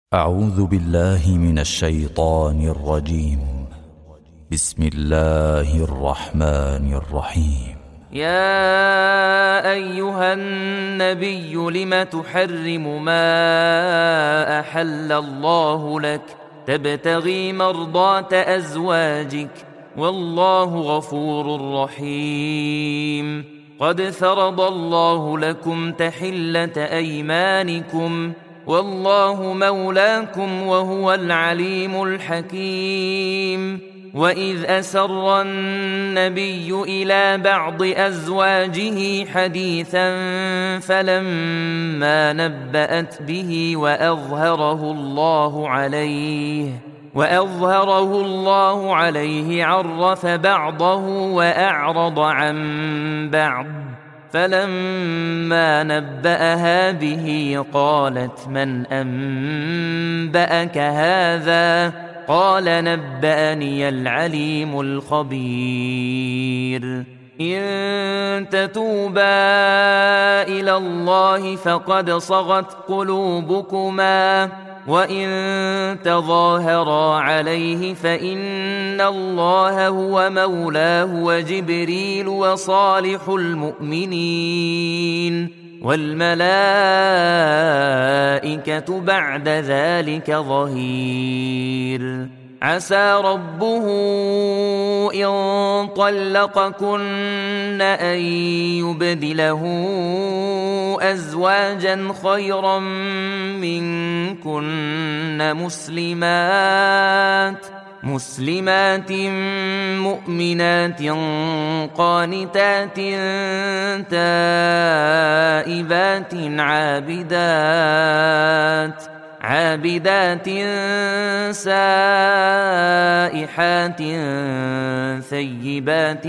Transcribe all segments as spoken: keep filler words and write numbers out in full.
أعوذ بالله من الشيطان الرجيم. بسم الله الرحمن الرحيم. يا أيها النبي لم تحرم ما أحل الله لك تبتغي مرضات أزواجك والله غفور رحيم. قد فرض الله لكم تحلة أيمانكم والله مولاكم وهو العليم الحكيم. وإذ أسر النبي إلى بعض أزواجه حديثا فلما نبأت به وأظهره الله عليه وأظهره الله عليه عرف بعضه وأعرض عن بعض. فلما نبأها به قالت من أنبأك هذا؟ قال نبأني العليم الخبير. إن تتوبا إلى الله فقد صغت قلوبكما وإن تظاهرا عليه فإن الله هو مولاه وجبريل وصالح المؤمنين والملائكة بعد ذلك ظهير. عسى ربه إن طلقكن أن يبدله أزواجا خيرا منكن مسلمات مسلمات مؤمنات قانتات تائبات عابدات عابدات سائحات ثيبات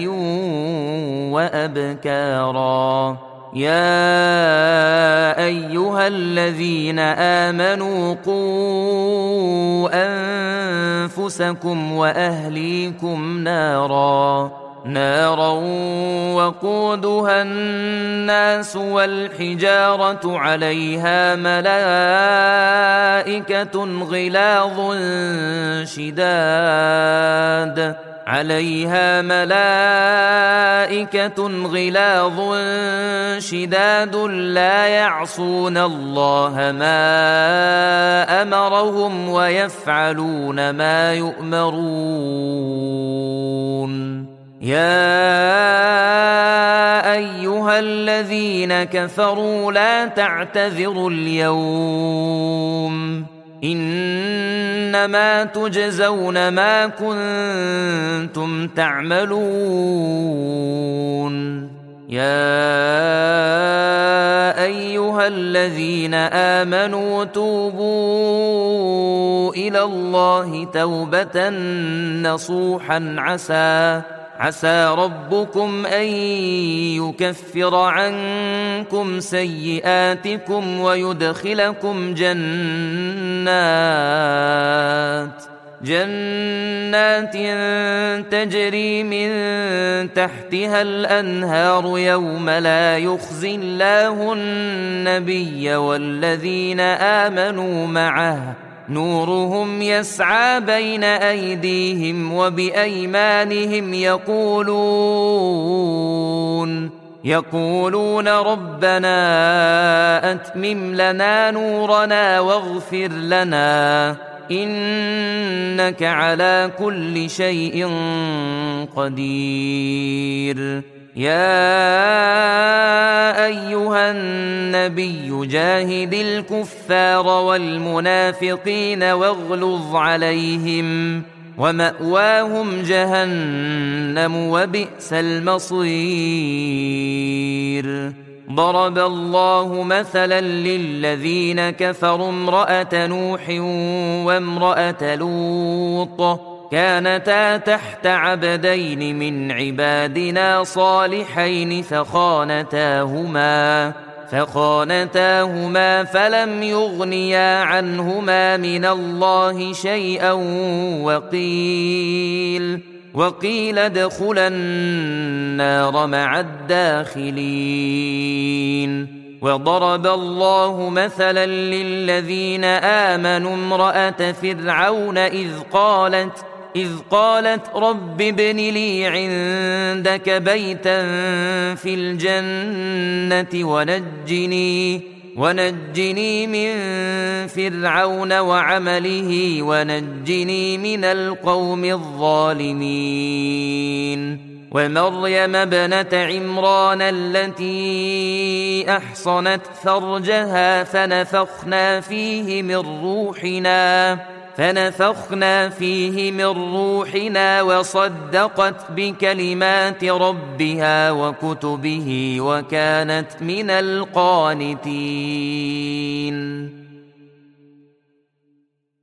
وأبكارا. يا أيها الذين آمنوا قوا أنفسكم وأهليكم نارا نارا وقودها الناس والحجارة عليها ملائكة غلاظ شداد عليها ملائكة غلاظ شداد لا يعصون الله ما أمرهم ويفعلون ما يؤمرون. يا أيها الذين كفروا لا تعتذروا اليوم إنما تجزون ما كنتم تعملون. يا أيها الذين آمنوا توبوا إلى الله توبة نصوحا عسى عسى ربكم أن يكفر عنكم سيئاتكم ويدخلكم جنات جنات تجري من تحتها الأنهار يوم لا يخزي الله النبي والذين آمنوا معه نورهم يسعى بين أيديهم وبأيمانهم يقولون يقولون ربنا أتمم لنا نورنا واغفر لنا إنك على كل شيء قدير. يا أيها النبي جاهد الكفار والمنافقين واغلظ عليهم ومأواهم جهنم وبئس المصير. ضرب الله مثلا للذين كفروا امرأة نوح وامرأة لوط كانتا تحت عبدين من عبادنا صالحين فخانتاهما فخانتاهما فلم يغنيا عنهما من الله شيئا وقيل وقيل ادخلا النار مع الداخلين. وضرب الله مثلا للذين آمنوا امرأة فرعون إذ قالت إذ قالت رب ابن لي عندك بيتا في الجنة ونجني ونجني من فرعون وعمله ونجني من القوم الظالمين ومريم ابنة عمران التي أحصنت فرجها فنفخنا فيه من روحنا فنفخنا فيه من روحنا وصدقت بكلمات ربها وكتبه وكانت من القانتين